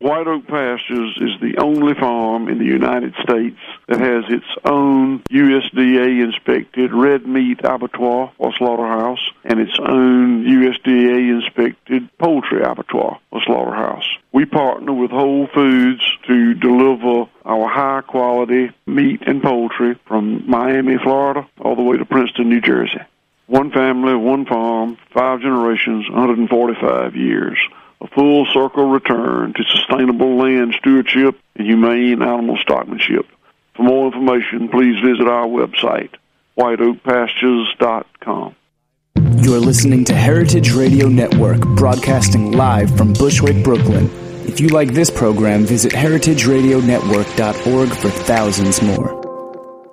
White Oak Pastures is the only farm in the United States that has its own USDA-inspected red meat abattoir or slaughterhouse and its own USDA-inspected poultry abattoir or slaughterhouse. We partner with Whole Foods to deliver our high-quality meat and poultry from Miami, Florida, all the way to Princeton, New Jersey. One family, one farm, 5 generations, 145 years. A full circle return to sustainable land stewardship and humane animal stockmanship. For more information, please visit our website, whiteoakpastures.com. You're listening to Heritage Radio Network, broadcasting live from Bushwick, Brooklyn. If you like this program, visit heritageradionetwork.org for thousands more.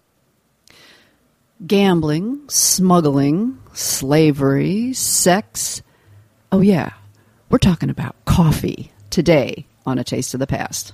Gambling, smuggling, slavery, sex. Oh, yeah. We're talking about coffee today on A Taste of the Past.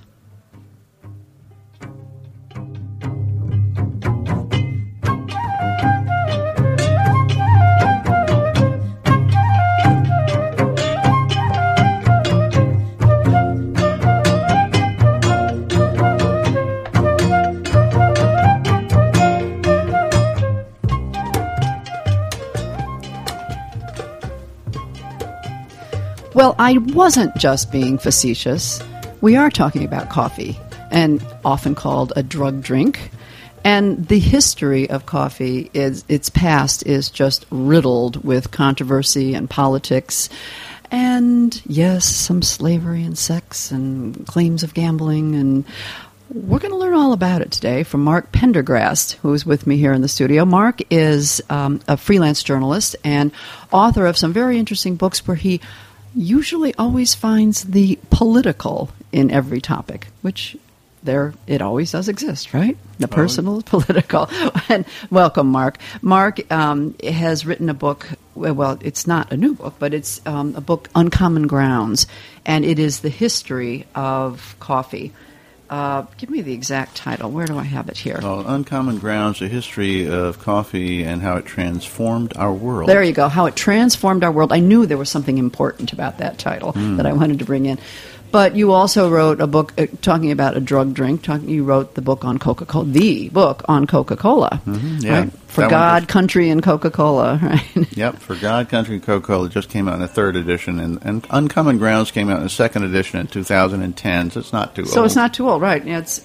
Well, I wasn't just being facetious. We are talking about coffee, and often called a drug drink. And the history of coffee, its past is just riddled with controversy and politics. And, yes, some slavery and sex and claims of gambling. And we're going to learn all about it today from Mark Pendergrast, who is with me here in the studio. Mark is a freelance journalist and author of some very interesting books where he usually always finds the political in every topic, which it always does exist, right? The personal, political. And welcome, Mark. Mark has written a book. Well, it's not a new book, but it's a book, Uncommon Grounds, and it is the history of coffee. Give me the exact title. Where do I have it here? Well, Uncommon Grounds, a history of coffee and how it transformed our world. There you go, how it transformed our world. I knew there was something important about that title that I wanted to bring in. But you also wrote a book talking about a drug drink. You wrote the book on Coca-Cola, the book on Coca-Cola. Mm-hmm, yeah. Right? For God, Country, and Coca-Cola, right? Yep, For God, Country, and Coca-Cola just came out in the 3rd edition, and Uncommon Grounds came out in the 2nd edition in 2010, so it's not too old. So it's not too old, right.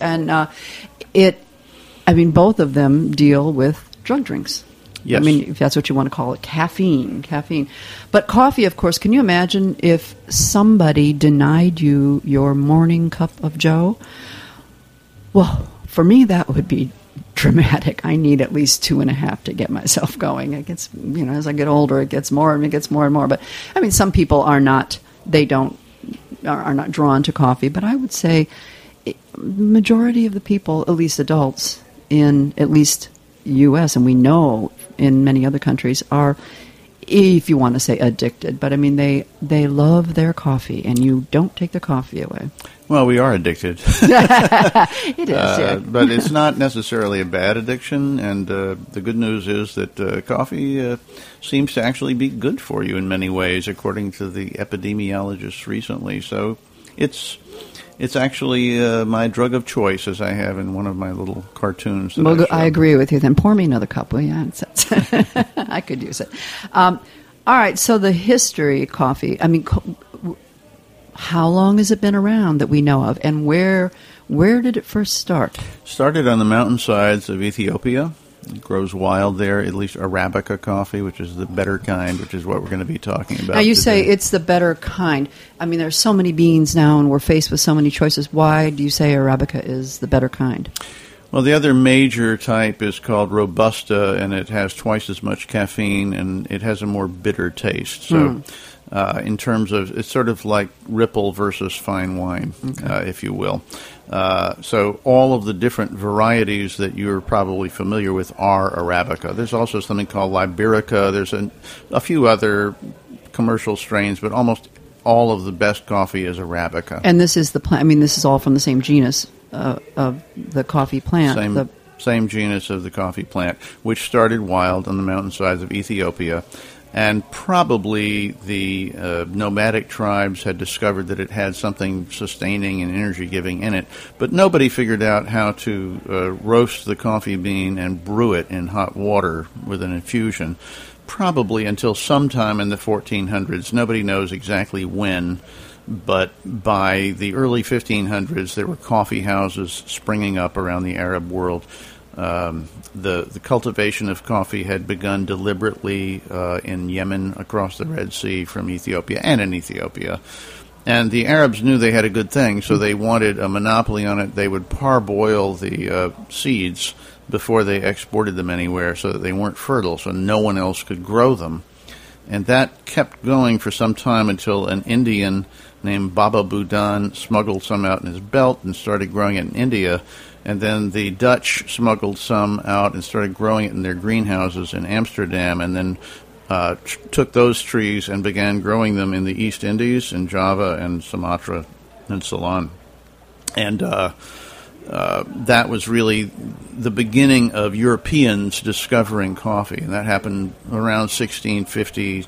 Both of them deal with drug drinks. Yes. I mean, if that's what you want to call it, caffeine. But coffee, of course, can you imagine if somebody denied you your morning cup of joe? Well, for me, that would be dramatic. I need at least 2.5 to get myself going. It gets, as I get older, it gets more and more. But, I mean, some people are not drawn to coffee. But I would say majority of the people, at least adults, in at least U.S., and we know in many other countries, are, if you want to say addicted, but I mean they love their coffee, and you don't take the coffee away. Well, we are addicted. It is, yeah. But it's not necessarily a bad addiction, and the good news is that coffee seems to actually be good for you in many ways, according to the epidemiologists recently. So it's actually my drug of choice, as I have in one of my little cartoons. Well, I agree with you. Then pour me another cup, will you? I could use it. All right, so the history of coffee. I mean, how long has it been around that we know of, and where did it first start? Started on the mountainsides of Ethiopia. It grows wild there, at least Arabica coffee, which is the better kind, which is what we're going to be talking about Now, you today. say it's the better kind. I mean, there's so many beans now, and we're faced with so many choices. Why do you say Arabica is the better kind? Well, the other major type is called Robusta, and it has twice as much caffeine, and it has a more bitter taste. So in terms of, it's sort of like Ripple versus fine wine, if you will. So all of the different varieties that you're probably familiar with are Arabica. There's also something called Liberica. There's a few other commercial strains, but almost all of the best coffee is Arabica. And this is the plant. I mean, this is all from the same genus of the coffee plant. Same genus of the coffee plant, which started wild on the mountainsides of Ethiopia. And probably the nomadic tribes had discovered that it had something sustaining and energy-giving in it, but nobody figured out how to roast the coffee bean and brew it in hot water with an infusion, probably until sometime in the 1400s. Nobody knows exactly when, but by the early 1500s, there were coffee houses springing up around the Arab world. The cultivation of coffee had begun deliberately in Yemen, across the Red Sea from Ethiopia, and in Ethiopia. And the Arabs knew they had a good thing, so they wanted a monopoly on it. They would parboil the seeds before they exported them anywhere so that they weren't fertile, so no one else could grow them. And that kept going for some time until an Indian named Baba Budan smuggled some out in his belt and started growing it in India. And then the Dutch smuggled some out and started growing it in their greenhouses in Amsterdam, and then took those trees and began growing them in the East Indies, in Java and Sumatra and Ceylon. And that was really the beginning of Europeans discovering coffee, and that happened around 1650 to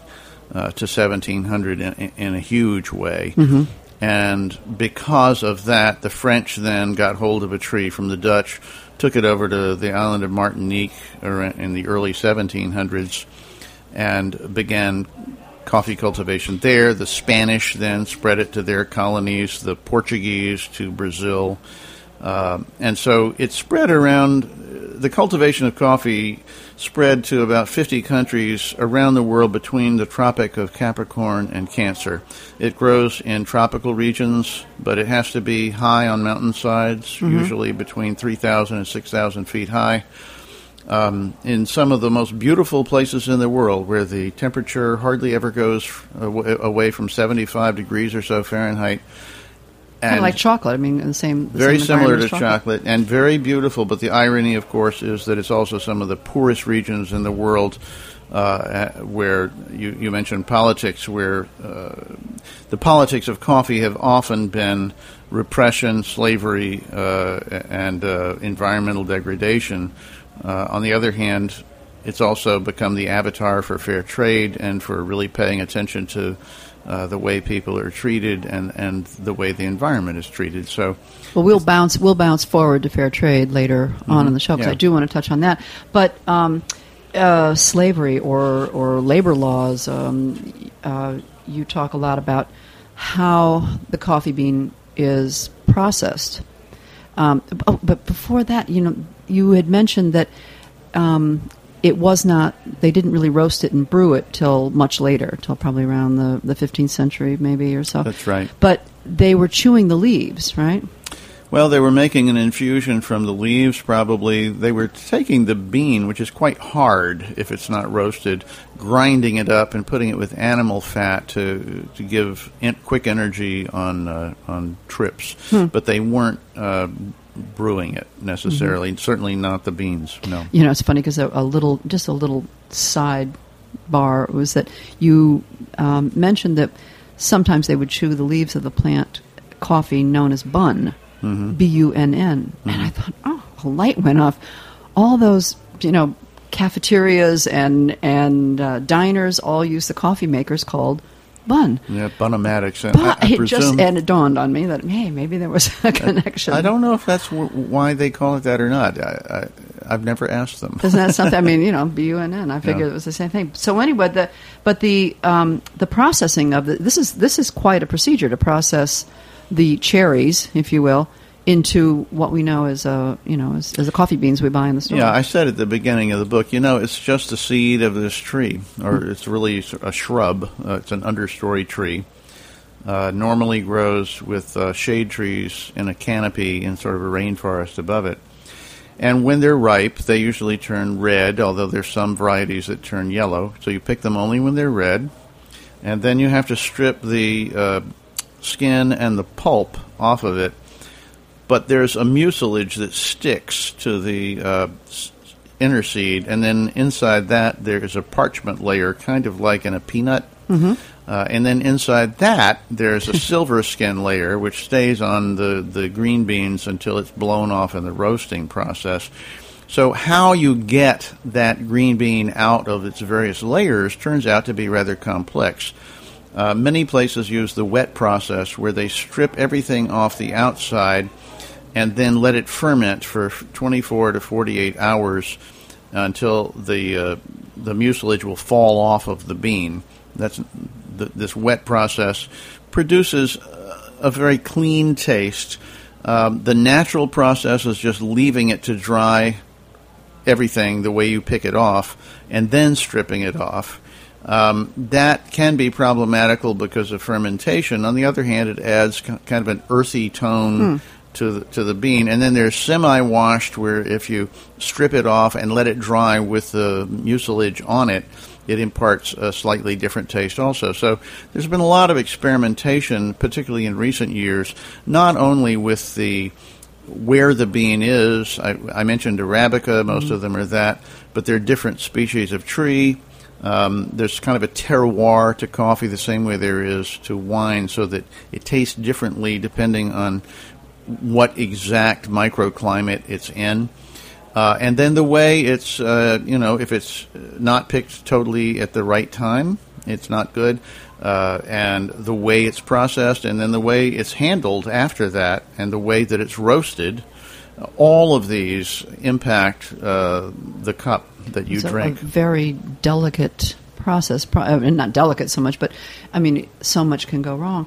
1700 in a huge way. Mm-hmm. And because of that, the French then got hold of a tree from the Dutch, took it over to the island of Martinique in the early 1700s, and began coffee cultivation there. The Spanish then spread it to their colonies, the Portuguese to Brazil. And so it spread around, the cultivation of coffee spread to about 50 countries around the world between the Tropic of Capricorn and Cancer. It grows in tropical regions, but it has to be high on mountainsides, mm-hmm. usually between 3,000 and 6,000 feet high. In some of the most beautiful places in the world, where the temperature hardly ever goes away from 75 degrees or so Fahrenheit. Kind of like chocolate. I mean, the same. Very similar to chocolate, and very beautiful. But the irony, of course, is that it's also some of the poorest regions in the world, where you mentioned politics, where the politics of coffee have often been repression, slavery, and environmental degradation. On the other hand, it's also become the avatar for fair trade and for really paying attention to the way people are treated and the way the environment is treated. So, well, we'll bounce forward to fair trade later mm-hmm. on in the show, because I do want to touch on that. But slavery or labor laws, you talk a lot about how the coffee bean is processed. But before that, you had mentioned that it was not, they didn't really roast it and brew it till much later, till probably around the 15th century maybe or so. That's right. But they were chewing the leaves, right? Well, they were making an infusion from the leaves, probably. They were taking the bean, which is quite hard if it's not roasted, grinding it up and putting it with animal fat to give quick energy on trips. But they weren't brewing it necessarily. Mm-hmm. Certainly not the beans. No. It's funny because a little sidebar was that you mentioned that sometimes they would chew the leaves of the plant coffee known as bun, mm-hmm. B-U-N-N, mm-hmm. and I thought, a light went off. All those cafeterias and diners all use the coffee makers called bun. Yeah, Bunomatics. And it dawned on me that, hey, maybe there was a connection. I don't know if that's why they call it that or not. I've never asked them. Isn't that something? I mean, B-U-N-N. I figured it was the same thing. So anyway, the processing of this is quite a procedure to process the cherries, if you will, into what we know as the coffee beans we buy in the store. Yeah, I said at the beginning of the book, it's just a seed of this tree, or it's really a shrub. It's an understory tree. Normally grows with shade trees in a canopy in sort of a rainforest above it. And when they're ripe, they usually turn red, although there's some varieties that turn yellow. So you pick them only when they're red. And then you have to strip the skin and the pulp off of it. But there's a mucilage that sticks to the inner seed, and then inside that there's a parchment layer, kind of like in a peanut. Mm-hmm. And then inside that there's a silver skin layer, which stays on the green beans until it's blown off in the roasting process. So how you get that green bean out of its various layers turns out to be rather complex. Many places use the wet process, where they strip everything off the outside and then let it ferment for 24 to 48 hours until the mucilage will fall off of the bean. This wet process produces a very clean taste. The natural process is just leaving it to dry everything the way you pick it off and then stripping it off. That can be problematical because of fermentation. On the other hand, it adds kind of an earthy tone to the bean. And then there's semi-washed, where if you strip it off and let it dry with the mucilage on it, it imparts a slightly different taste also. So there's been a lot of experimentation, particularly in recent years, not only with where the bean is. I mentioned Arabica, most of them are that, but there are different species of tree. There's kind of a terroir to coffee the same way there is to wine, so that it tastes differently depending on what exact microclimate it's in. And then the way it's, if it's not picked totally at the right time, it's not good. And the way it's processed, and then the way it's handled after that, and the way that it's roasted, all of these impact the cup that you drink. A very delicate process, not delicate so much, but I mean, so much can go wrong.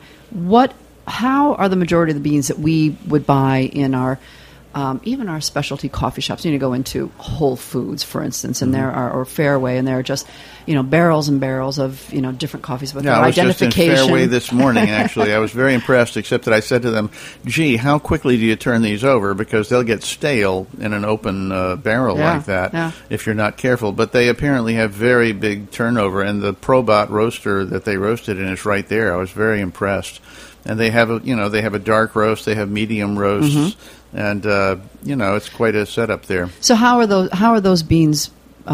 How are the majority of the beans that we would buy in our even our specialty coffee shops? You go into Whole Foods, for instance, and there are, or Fairway, and there are just barrels and barrels of different coffees with their identification. I was just in Fairway this morning. Actually, I was very impressed. Except that I said to them, "Gee, how quickly do you turn these over? Because they'll get stale in an open barrel like that if you're not careful." But they apparently have very big turnover, and the Probot roaster that they roasted in is right there. I was very impressed. And they have a dark roast, they have medium roasts, and it's quite a setup there. So how are those beans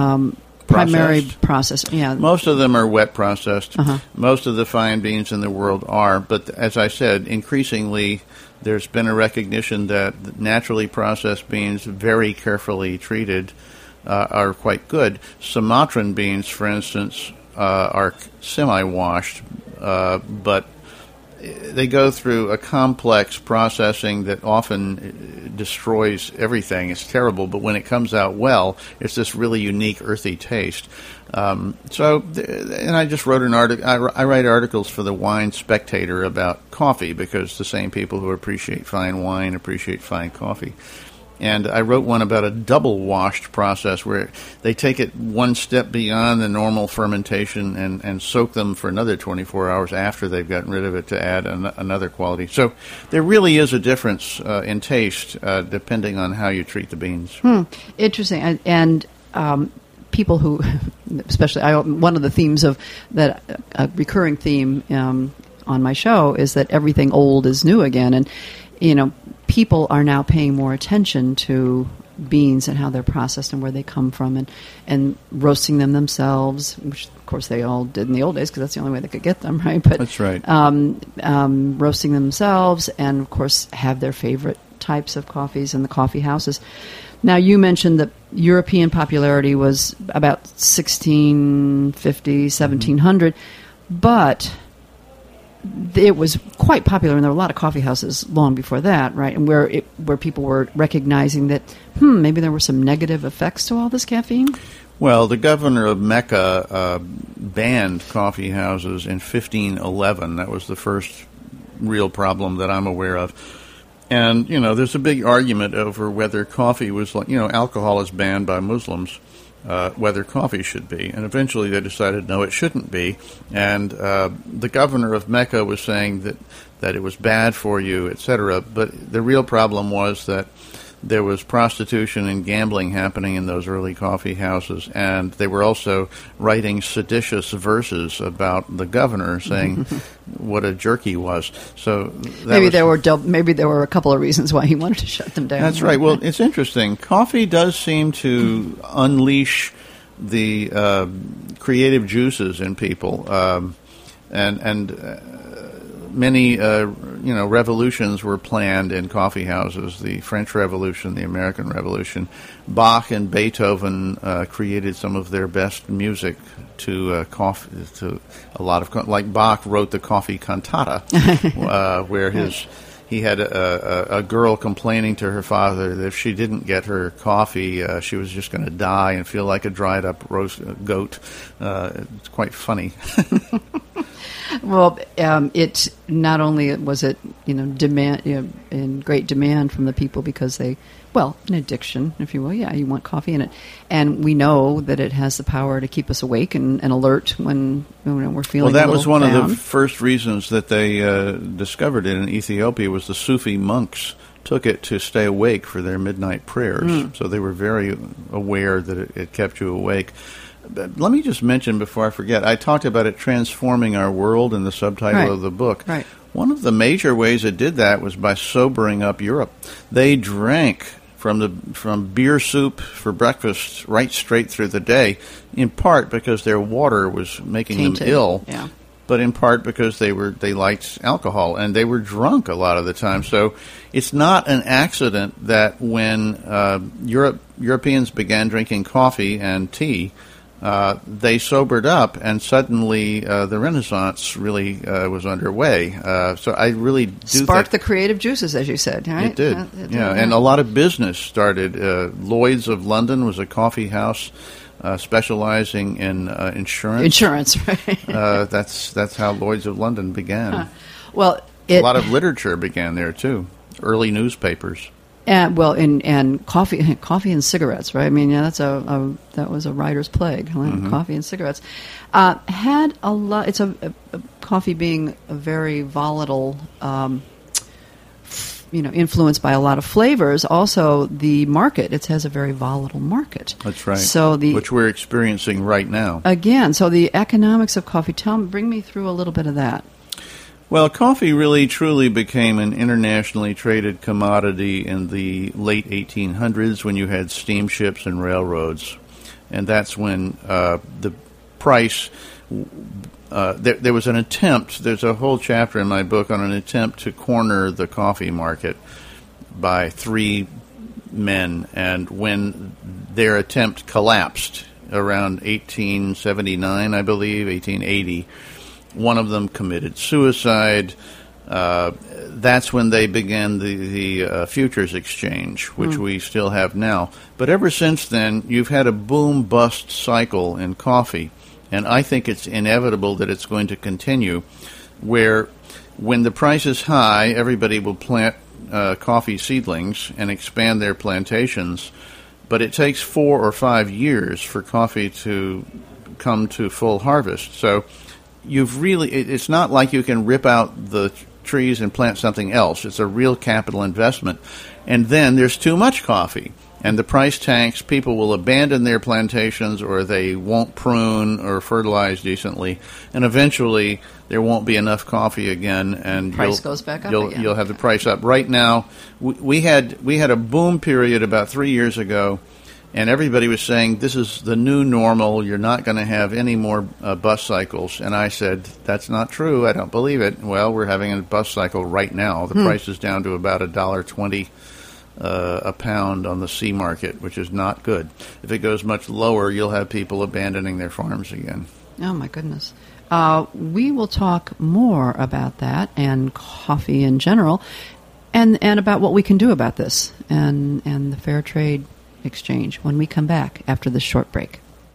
primary processed? Yeah, most of them are wet processed. Most of the fine beans in the world are, but as I said, increasingly there's been a recognition that naturally processed beans, very carefully treated, are quite good. Sumatran beans, for instance, are semi-washed, but they go through a complex processing that often destroys everything. It's terrible, but when it comes out well, it's this really unique earthy taste. And I just wrote an article. I write articles for the Wine Spectator about coffee, because the same people who appreciate fine wine appreciate fine coffee. And I wrote one about a double-washed process where they take it one step beyond the normal fermentation and soak them for another 24 hours after they've gotten rid of it to add another quality. So there really is a difference in taste depending on how you treat the beans. Interesting. And people who, especially one of the themes of that, a recurring theme on my show is that everything old is new again. And, people are now paying more attention to beans and how they're processed and where they come from, and roasting them themselves, which of course they all did in the old days because that's the only way they could get them, right? But that's right. Roasting themselves, and of course have their favorite types of coffees in the coffee houses. Now, you mentioned that European popularity was about 1650, 1700, but it was quite popular, and there were a lot of coffee houses long before that, right? And where people were recognizing that, maybe there were some negative effects to all this caffeine? Well, the governor of Mecca banned coffee houses in 1511. That was the first real problem that I'm aware of. And, there's a big argument over whether coffee was like, alcohol is banned by Muslims. Whether coffee should be. And eventually they decided, no, it shouldn't be. And the governor of Mecca was saying that it was bad for you, etc. But the real problem was that there was prostitution and gambling happening in those early coffee houses, and they were also writing seditious verses about the governor, saying what a jerk he was. So maybe there were a couple of reasons why he wanted to shut them down. That's right. Well, it's interesting. Coffee does seem to unleash the creative juices in people, and many revolutions were planned in coffee houses. The French Revolution, the American Revolution. Bach and Beethoven created some of their best music to coffee. To a lot of like Bach wrote the Coffee Cantata, where he had a girl complaining to her father that if she didn't get her coffee, she was just going to die and feel like a dried-up roast goat. It's quite funny. Well, it not only was it demand in great demand from the people because they, an addiction, if you will. Yeah, you want coffee in it, and we know that it has the power to keep us awake and alert when we're feeling. Well, that was one down. of the first reasons that they discovered it in Ethiopia was the Sufi monks took it to stay awake for their midnight prayers. So they were very aware that it kept you awake. Let me just mention before I forget, I talked about it transforming our world in the subtitle of the book. Right. One of the major ways it did that was by sobering up Europe. They drank from beer soup for breakfast right straight through the day, in part because their water was making tainted. them ill, but in part because they liked alcohol, and they were drunk a lot of the time. So it's not an accident that when Europeans began drinking coffee and tea, they sobered up, and suddenly the Renaissance really was underway. So I really do sparked the creative juices, as you said, right? It did, and a lot of business started. Lloyd's of London was a coffee house specializing in insurance. Insurance, right? That's how Lloyd's of London began. Well, a lot of literature began there too. Early newspapers. And coffee and cigarettes, right? I mean, that was a writer's plague. Coffee and cigarettes had a lot. It's a coffee being a very volatile, influenced by a lot of flavors. Also, the market it has a very volatile market. That's right. So which we're experiencing right now. Again, so the economics of coffee. Bring me through a little bit of that. Well, coffee really truly became an internationally traded commodity in the late 1800s when you had steamships and railroads. And that's when the price, there was an attempt, there's a whole chapter in my book on an attempt to corner the coffee market by three men. And when their attempt collapsed around 1879, I believe, 1880, one of them committed suicide. That's when they began the futures exchange, which we still have now. But ever since then, you've had a boom-bust cycle in coffee, and I think it's inevitable that it's going to continue, where when the price is high, everybody will plant coffee seedlings and expand their plantations, but it takes 4 or 5 years for coffee to come to full harvest. So it's not like you can rip out the trees and plant something else. It's a real capital investment. And then there's too much coffee, and the price tanks. People will abandon their plantations, or they won't prune or fertilize decently, and eventually there won't be enough coffee again, and price goes back up again. You'll have the price up. Right now, we had a boom period about 3 years ago, and everybody was saying, this is the new normal. You're not going to have any more bus cycles. And I said, that's not true. I don't believe it. Well, we're having a bus cycle right now. The price is down to about $1.20 a pound on the C market, which is not good. If it goes much lower, you'll have people abandoning their farms again. Oh, my goodness. We will talk more about that and coffee in general and about what we can do about this and the fair trade exchange when we come back after this short break.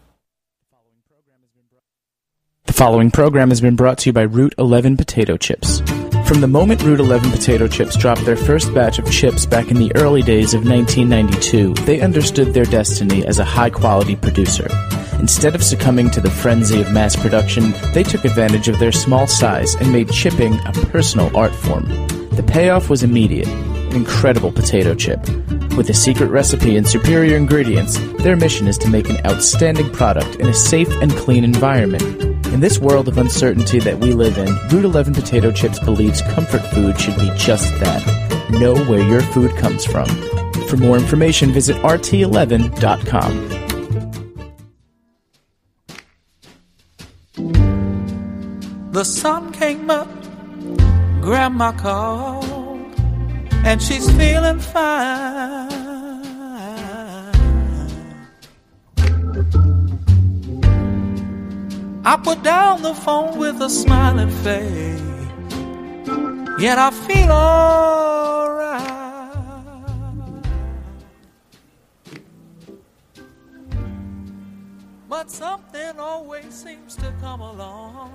The following program has been brought to you by Route 11 Potato Chips. From the moment Route 11 Potato Chips dropped their first batch of chips back in the early days of 1992, they understood their destiny as a high-quality producer. Instead of succumbing to the frenzy of mass production, they took advantage of their small size and made chipping a personal art form. The payoff was immediate. An incredible potato chip. With a secret recipe and superior ingredients, their mission is to make an outstanding product in a safe and clean environment. In this world of uncertainty that we live in, Route 11 Potato Chips believes comfort food should be just that. Know where your food comes from. For more information, visit rt11.com. The sun came up Grandma called, and she's feeling fine. I put down the phone with a smiling face, yet I feel alright. But something always seems to come along.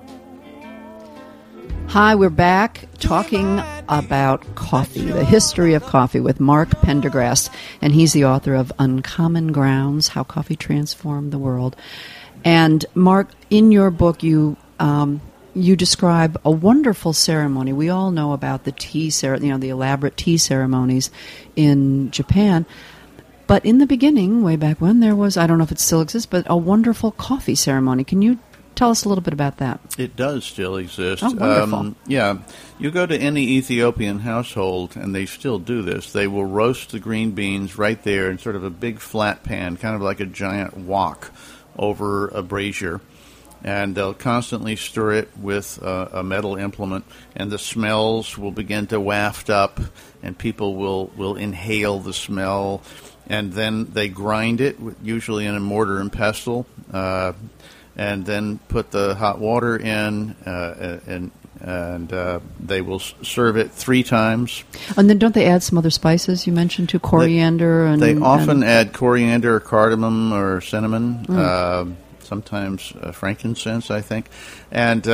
Hi, we're back talking about coffee, the history of coffee with Mark Pendergrast, and he's the author of Uncommon Grounds, How Coffee Transformed the World. And Mark, in your book, you describe a wonderful ceremony. We all know about the tea the elaborate tea ceremonies in Japan. But in the beginning, way back when, there was, I don't know if it still exists, but a wonderful coffee ceremony. Can you tell us a little bit about that? It does still exist. Oh, wonderful. Yeah. You go to any Ethiopian household, and they still do this. They will roast the green beans right there in sort of a big flat pan, kind of like a giant wok over a brazier. And they'll constantly stir it with a metal implement, and the smells will begin to waft up, and people will inhale the smell. And then they grind it, usually in a mortar and pestle, and then put the hot water in, and they will serve it 3 times. And then don't they add some other spices? You mentioned too, coriander. They often add coriander, cardamom, or cinnamon. Sometimes frankincense, I think, and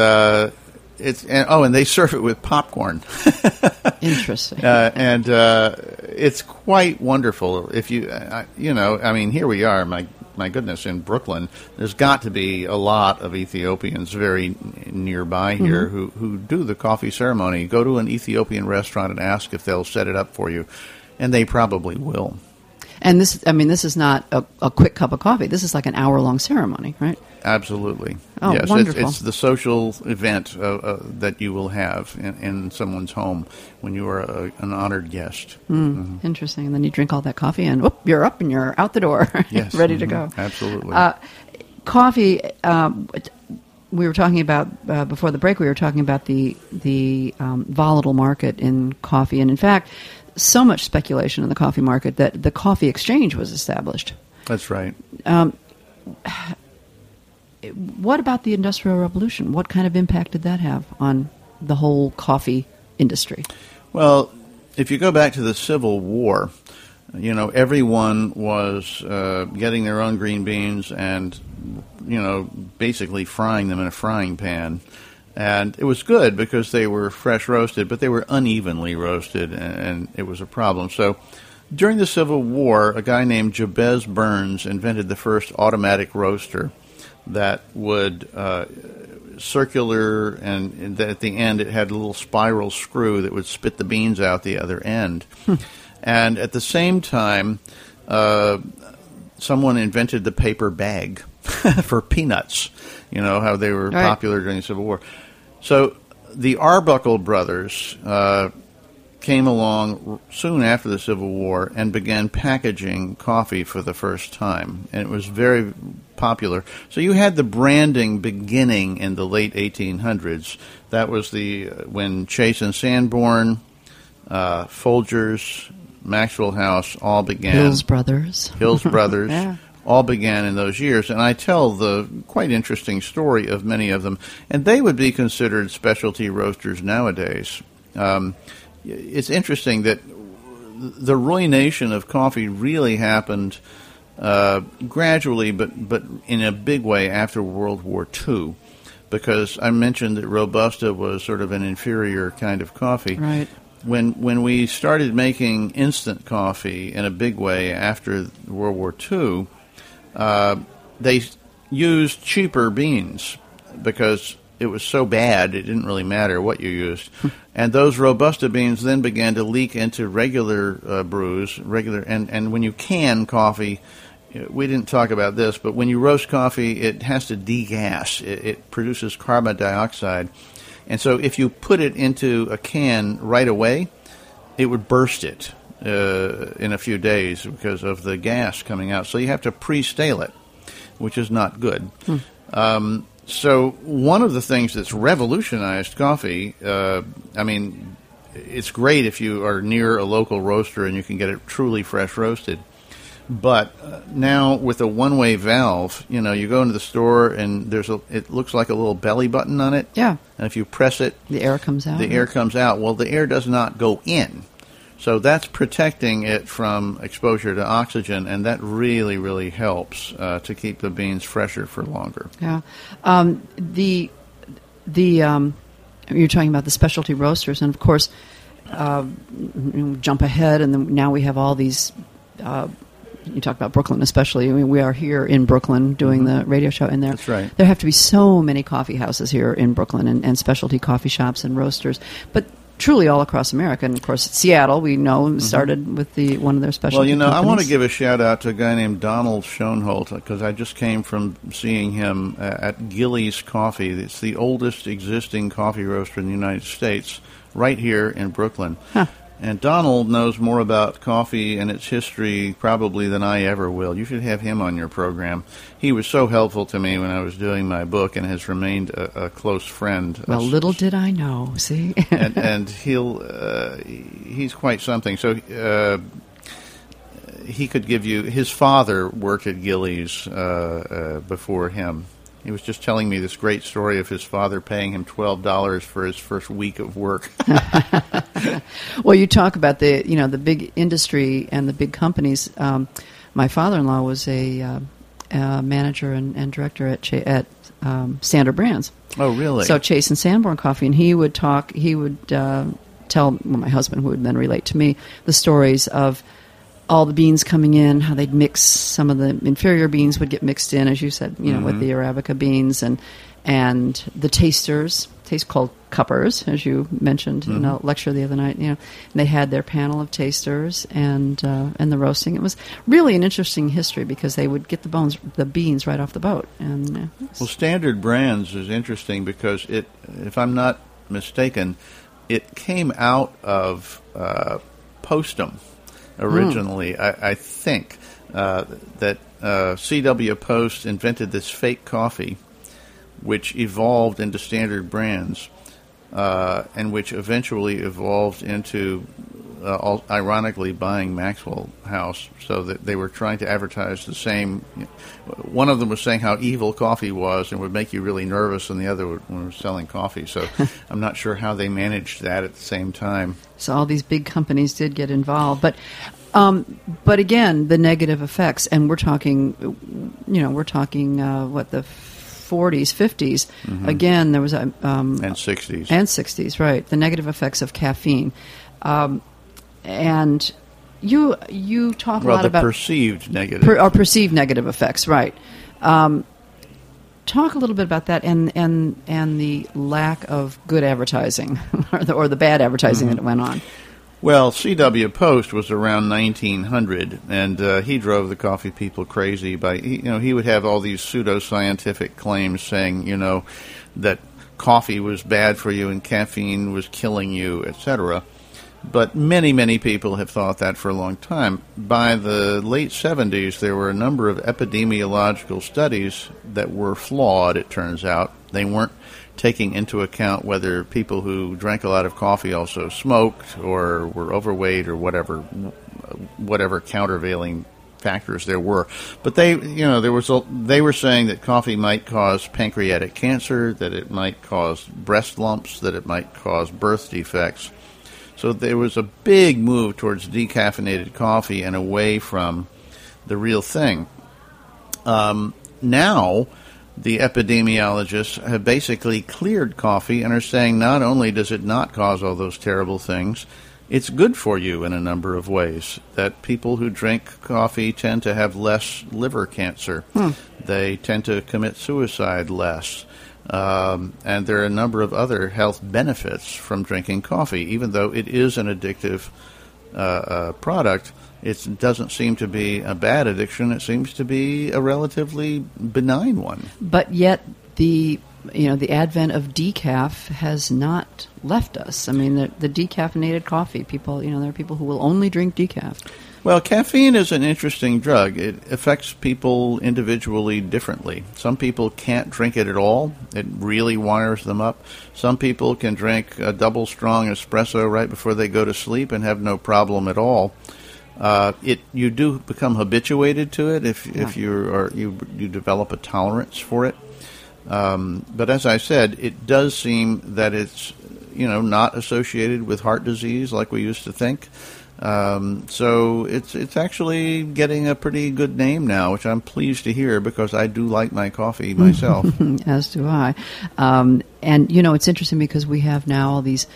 they serve it with popcorn. Interesting. And it's quite wonderful. If here we are. My goodness, in Brooklyn, there's got to be a lot of Ethiopians very nearby here who do the coffee ceremony. Go to an Ethiopian restaurant and ask if they'll set it up for you, and they probably will. And this is not a quick cup of coffee. This is like an hour-long ceremony, right? Absolutely. Oh, yes, wonderful. It's the social event that you will have in someone's home when you are an honored guest. Interesting. And then you drink all that coffee, and you're up and you're out the door, yes. ready to go. Absolutely. Coffee. We were talking about before the break. We were talking about the volatile market in coffee, and in fact, so much speculation in the coffee market that the coffee exchange was established. That's right. What about the Industrial Revolution? What kind of impact did that have on the whole coffee industry? Well, if you go back to the Civil War, everyone was getting their own green beans and, basically frying them in a frying pan. And it was good because they were fresh roasted, but they were unevenly roasted, and it was a problem. So during the Civil War, a guy named Jabez Burns invented the first automatic roaster that would circular, and at the end it had a little spiral screw that would spit the beans out the other end. And at the same time, someone invented the paper bag for peanuts, how they were popular during the Civil War. So the Arbuckle brothers came along soon after the Civil War and began packaging coffee for the first time, and it was very popular. So you had the branding beginning in the late 1800s. That was when Chase and Sanborn, Folgers, Maxwell House all began. Hills Brothers. Yeah. All began in those years, and I tell the quite interesting story of many of them, and they would be considered specialty roasters nowadays. It's interesting that the ruination of coffee really happened gradually, but in a big way after World War II, because I mentioned that Robusta was sort of an inferior kind of coffee. Right. When we started making instant coffee in a big way after World War II, they used cheaper beans because it was so bad it didn't really matter what you used. And those Robusta beans then began to leak into regular brews, and when you can coffee, we didn't talk about this, but when you roast coffee, it has to degas. It produces carbon dioxide. And so if you put it into a can right away, it would burst it in a few days because of the gas coming out. So you have to pre-stale it, which is not good. So one of the things that's revolutionized coffee, it's great if you are near a local roaster and you can get it truly fresh roasted. But now with a one-way valve, you go into the store and it looks like a little belly button on it. Yeah. And if you press it, the air comes out. The air comes out. Well, the air does not go in. So that's protecting it from exposure to oxygen, and that really, really helps to keep the beans fresher for longer. Yeah. You're talking about the specialty roasters, and of course, jump ahead, and then now we have all these. You talk about Brooklyn, especially. I mean, we are here in Brooklyn doing the radio show, and That's right. There have to be so many coffee houses here in Brooklyn, and specialty coffee shops and roasters, but truly all across America. And of course, Seattle, we know, started with one of their specialty. Well, companies. I want to give a shout out to a guy named Donald Schoenholt, because I just came from seeing him at Gillies Coffee. It's the oldest existing coffee roaster in the United States, right here in Brooklyn. Huh. And Donald knows more about coffee and its history probably than I ever will. You should have him on your program. He was so helpful to me when I was doing my book and has remained a close friend. Well, little did I know, see? and he's quite something. So he could give you, his father worked at Gillies before him. He was just telling me this great story of his father paying him $12 for his first week of work. Well, you talk about the big industry and the big companies. My father-in-law was a manager and director at Standard Brands. Oh, really? So Chase and Sanborn Coffee, and he would tell my husband, who would then relate to me, the stories of all the beans coming in, how they'd mix some of the inferior beans would get mixed in, as you said, with the Arabica beans, and the taste called cuppers, as you mentioned in a lecture the other night. And they had their panel of tasters and the roasting. It was really an interesting history because they would get the beans right off the boat. And well, Standard Brands is interesting because if I'm not mistaken, it came out of Postum. Originally, I think that C.W. Post invented this fake coffee, which evolved into Standard Brands, and which eventually evolved into, ironically, buying Maxwell House, so that they were trying to advertise the same. One of them was saying how evil coffee was and would make you really nervous, and the other one was selling coffee. So I'm not sure how they managed that at the same time. So all these big companies did get involved, but again, the negative effects, and we're talking what the 40s, 50s. Again, there was and 60s, right? The negative effects of caffeine, and you talk a lot about perceived negative perceived negative effects, right? Talk a little bit about that and the lack of good advertising or the bad advertising that went on. Well, C.W. Post was around 1900, and he drove the coffee people crazy by, he would have all these pseudoscientific claims saying, that coffee was bad for you and caffeine was killing you, etc. But many, many people have thought that for a long time. By the late 70s, there were a number of epidemiological studies that were flawed, it turns out. They weren't taking into account whether people who drank a lot of coffee also smoked or were overweight or whatever countervailing factors there were. But they were saying that coffee might cause pancreatic cancer, that it might cause breast lumps, that it might cause birth defects. So there was a big move towards decaffeinated coffee and away from the real thing. Now, the epidemiologists have basically cleared coffee and are saying not only does it not cause all those terrible things, it's good for you in a number of ways. That people who drink coffee tend to have less liver cancer. They tend to commit suicide less. And there are a number of other health benefits from drinking coffee. Even though it is an addictive product, it doesn't seem to be a bad addiction. It seems to be a relatively benign one. But yet the advent of decaf has not left us. I mean, the decaffeinated coffee, people, there are people who will only drink decaf. Well, caffeine is an interesting drug. It affects people individually differently. Some people can't drink it at all. It really wires them up. Some people can drink a double strong espresso right before they go to sleep and have no problem at all. You do become habituated to it if you develop a tolerance for it. But as I said, it does seem that it's not associated with heart disease like we used to think. So it's actually getting a pretty good name now, which I'm pleased to hear because I do like my coffee myself. As do I. And, it's interesting because we have now all these,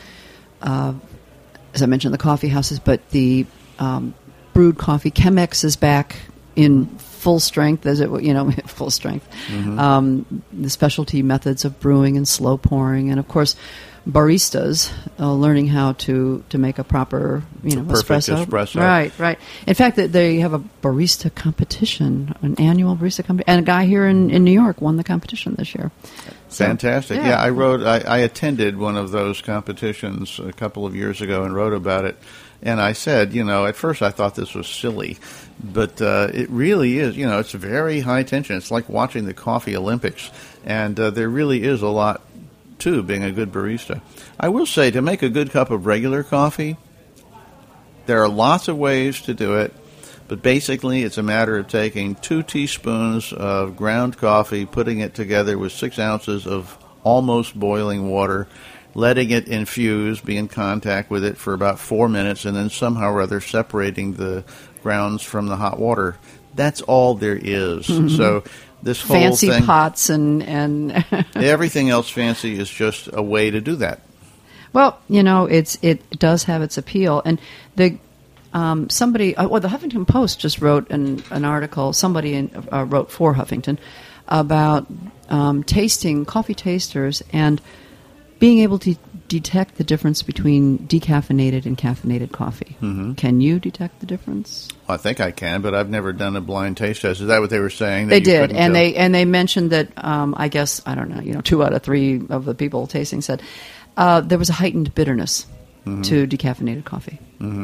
as I mentioned, the coffee houses, but the brewed coffee, Chemex is back in full strength, full strength. The specialty methods of brewing and slow pouring, and, of course, baristas learning how to make a proper espresso. Right. In fact, they have a barista competition, an annual barista competition, and a guy here in New York won the competition this year. Fantastic. So, yeah. I attended one of those competitions a couple of years ago and wrote about it. And I said, at first I thought this was silly, but it really is. It's very high tension. It's like watching the Coffee Olympics, and there really is a lot to being a good barista. I will say, to make a good cup of regular coffee, there are lots of ways to do it, but basically it's a matter of taking 2 teaspoons of ground coffee, putting it together with 6 ounces of almost boiling water, letting it infuse, be in contact with it for about 4 minutes, and then somehow or other separating the grounds from the hot water. That's all there is. So this whole fancy thing, pots and everything else fancy is just a way to do that. Well, it does have its appeal, and the the Huffington Post just wrote an article. Somebody wrote for Huffington about tasting coffee tasters and being able to detect the difference between decaffeinated and caffeinated coffee. Can you detect the difference? I think I can, but I've never done a blind taste test. Is that what they were saying? They did, and they mentioned that I guess, I don't know, 2 out of 3 of the people tasting said there was a heightened bitterness to decaffeinated coffee.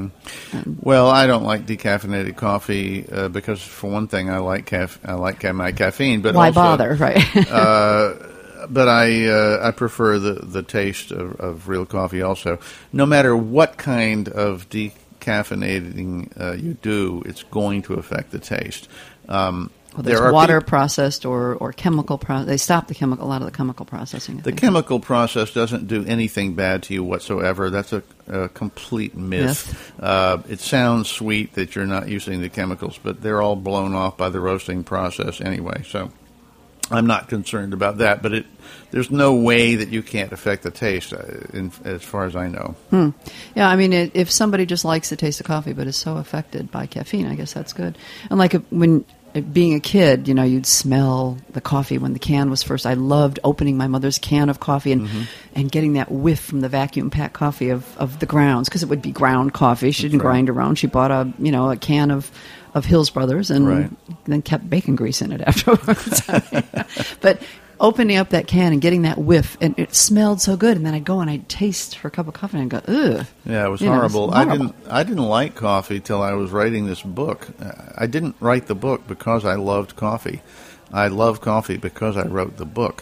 Well, I don't like decaffeinated coffee because, for one thing, I like my caffeine. But why also, bother, right? But I prefer the taste of real coffee also. No matter what kind of decaffeinating you do, it's going to affect the taste. There's water processed or chemical process. They stop a lot of the chemical processing. The chemical process doesn't do anything bad to you whatsoever. That's a complete myth. It sounds sweet that you're not using the chemicals, but they're all blown off by the roasting process anyway. So I'm not concerned about that, but there's no way that you can't affect the taste, as far as I know. Yeah, I mean, if somebody just likes the taste of coffee but is so affected by caffeine, I guess that's good. And like when being a kid, you'd smell the coffee when the can was first. I loved opening my mother's can of coffee and getting that whiff from the vacuum packed coffee of the grounds, because it would be ground coffee. She didn't grind her own. She bought a can of Hills Brothers and then kept bacon grease in it afterwards. But opening up that can and getting that whiff, and it smelled so good, and then I'd go and I'd taste her cup of coffee and I'd go, ugh. Yeah, it was horrible. I didn't like coffee till I was writing this book. I didn't write the book because I loved coffee. I love coffee because I wrote the book.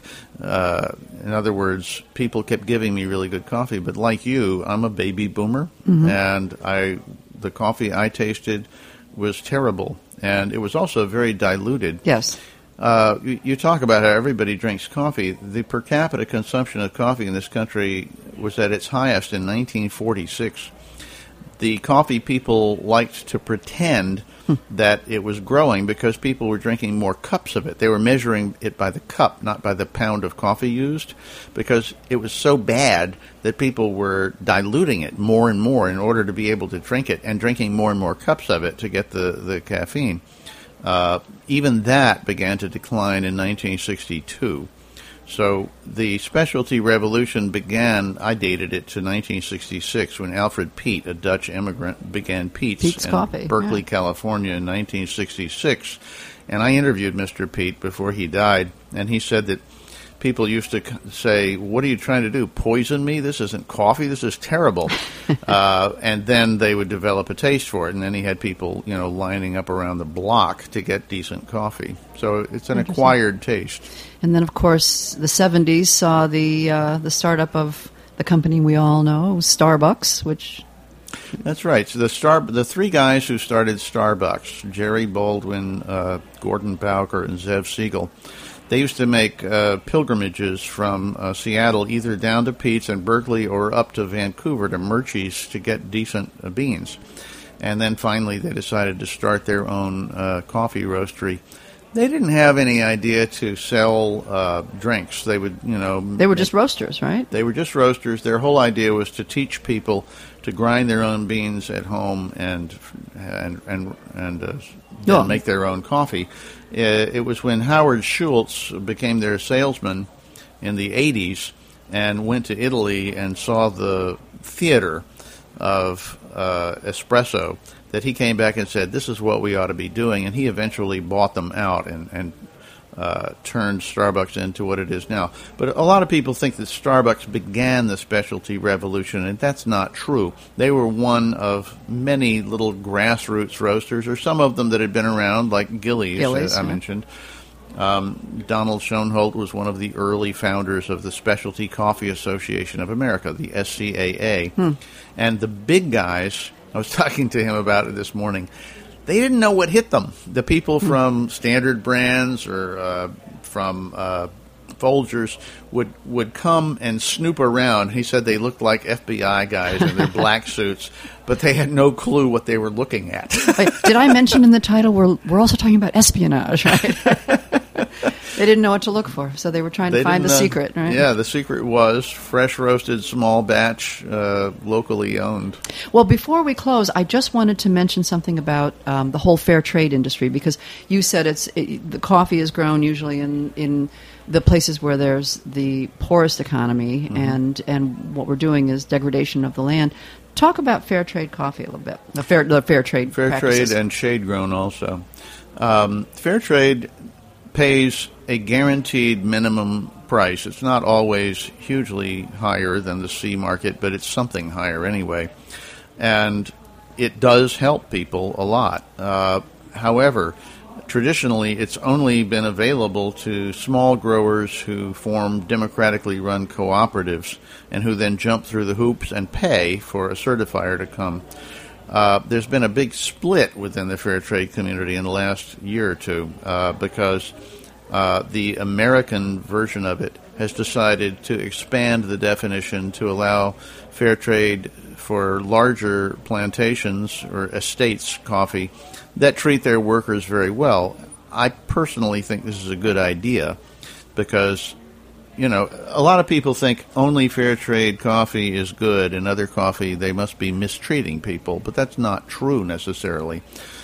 In other words, people kept giving me really good coffee, but like you, I'm a baby boomer, and the coffee I tasted was terrible, and it was also very diluted. Yes. You talk about how everybody drinks coffee. The per capita consumption of coffee in this country was at its highest in 1946. The coffee people liked to pretend that it was growing because people were drinking more cups of it. They were measuring it by the cup, not by the pound of coffee used, because it was so bad that people were diluting it more and more in order to be able to drink it, and drinking more and more cups of it to get the caffeine. Even that began to decline in 1962. So the specialty revolution began, I dated it to 1966, when Alfred Peet, a Dutch immigrant, began Peet's in Coffee, Berkeley, California in 1966. And I interviewed Mr. Peet before he died, and he said that people used to say, "What are you trying to do? Poison me? This isn't coffee. This is terrible." And then they would develop a taste for it, and then he had people, lining up around the block to get decent coffee. So it's an acquired taste. And then, of course, the 70s saw the startup of the company we all know, Starbucks, which... That's right. So the three guys who started Starbucks, Jerry Baldwin, Gordon Bowker, and Zev Siegel, they used to make pilgrimages from Seattle either down to Pete's and Berkeley or up to Vancouver to Murchie's to get decent beans. And then finally they decided to start their own coffee roastery. They didn't have any idea to sell drinks. They would, They were just roasters, right? They were just roasters. Their whole idea was to teach people to grind their own beans at home and make their own coffee. It was when Howard Schultz became their salesman in the 80s and went to Italy and saw the theater of espresso that he came back and said, "This is what we ought to be doing," and he eventually bought them out and turned Starbucks into what it is now. But a lot of people think that Starbucks began the specialty revolution, and that's not true. They were one of many little grassroots roasters, or some of them that had been around, like Gillies I mentioned. Donald Schoenholt was one of the early founders of the Specialty Coffee Association of America, the SCAA. And the big guys, I was talking to him about it this morning, they didn't know what hit them. The people from Standard Brands or from Folgers would come and snoop around. He said they looked like FBI guys in their black suits, but they had no clue what they were looking at. Wait, did I mention in the title we're also talking about espionage, right? They didn't know what to look for, so they were trying to find the secret, right? Yeah, the secret was fresh roasted, small batch, locally owned. Well, before we close, I just wanted to mention something about the whole fair trade industry, because you said the coffee is grown usually in the places where there's the poorest economy, and what we're doing is degradation of the land. Talk about fair trade coffee a little bit. The fair trade practices. Trade and shade grown also. Fair trade pays a guaranteed minimum price. It's not always hugely higher than the C market, but it's something higher anyway. And it does help people a lot. However, traditionally it's only been available to small growers who form democratically run cooperatives and who then jump through the hoops and pay for a certifier to come. There's been a big split within the fair trade community in the last year or two because the American version of it has decided to expand the definition to allow fair trade for larger plantations or estates coffee that treat their workers very well. I personally think this is a good idea because, a lot of people think only fair trade coffee is good and other coffee, they must be mistreating people, but that's not true necessarily.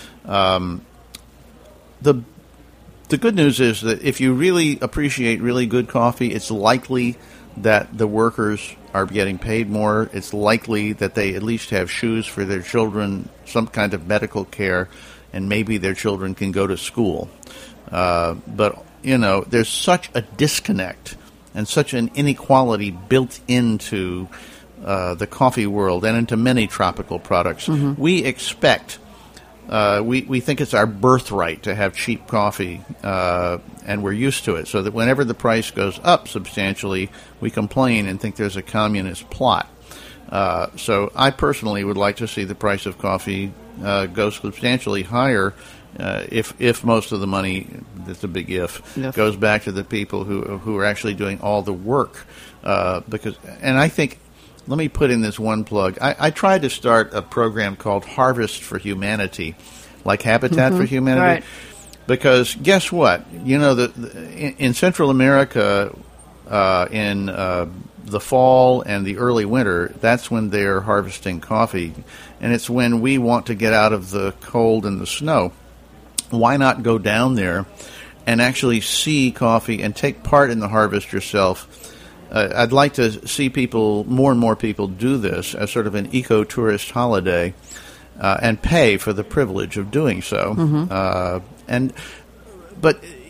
The good news is that if you really appreciate really good coffee, it's likely that the workers are getting paid more. It's likely that they at least have shoes for their children, some kind of medical care, and maybe their children can go to school. But there's such a disconnect and such an inequality built into the coffee world and into many tropical products. We expect... we think it's our birthright to have cheap coffee, and we're used to it, so that whenever the price goes up substantially, we complain and think there's a communist plot. So I personally would like to see the price of coffee go substantially higher if most of the money, that's a big if, goes back to the people who are actually doing all the work. And I think, let me put in this one plug. I tried to start a program called Harvest for Humanity, like Habitat for Humanity. Right. Because guess what? In Central America, in the fall and the early winter, that's when they're harvesting coffee. And it's when we want to get out of the cold and the snow. Why not go down there and actually see coffee and take part in the harvest yourself? I'd like to see more and more people do this as sort of an eco-tourist holiday and pay for the privilege of doing so. But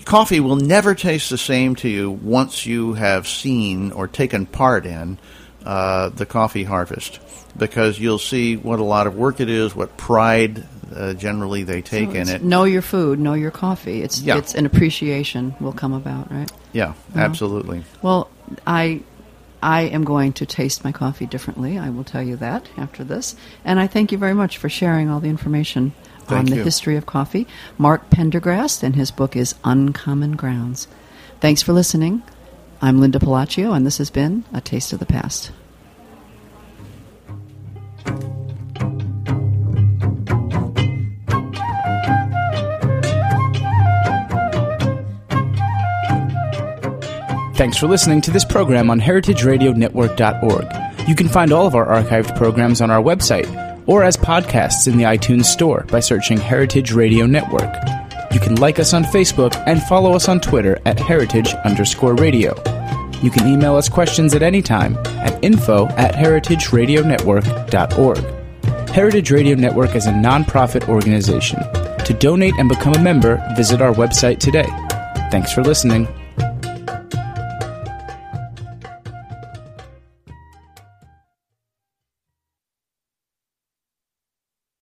coffee will never taste the same to you once you have seen or taken part in the coffee harvest, because you'll see what a lot of work it is, what pride generally they take in it. Know your food, know your coffee. It's an appreciation will come about, right? Yeah, absolutely. Well, I am going to taste my coffee differently. I will tell you that after this. And I thank you very much for sharing all the information on the history of coffee. Mark Pendergrast, and his book is Uncommon Grounds. Thanks for listening. I'm Linda Palacio, and this has been A Taste of the Past. Thanks for listening to this program on heritageradionetwork.org. You can find all of our archived programs on our website or as podcasts in the iTunes Store by searching Heritage Radio Network. You can like us on Facebook and follow us on Twitter at heritage_radio. You can email us questions at any time at info@heritageradionetwork.org. Heritage Radio Network is a non-profit organization. To donate and become a member, visit our website today. Thanks for listening.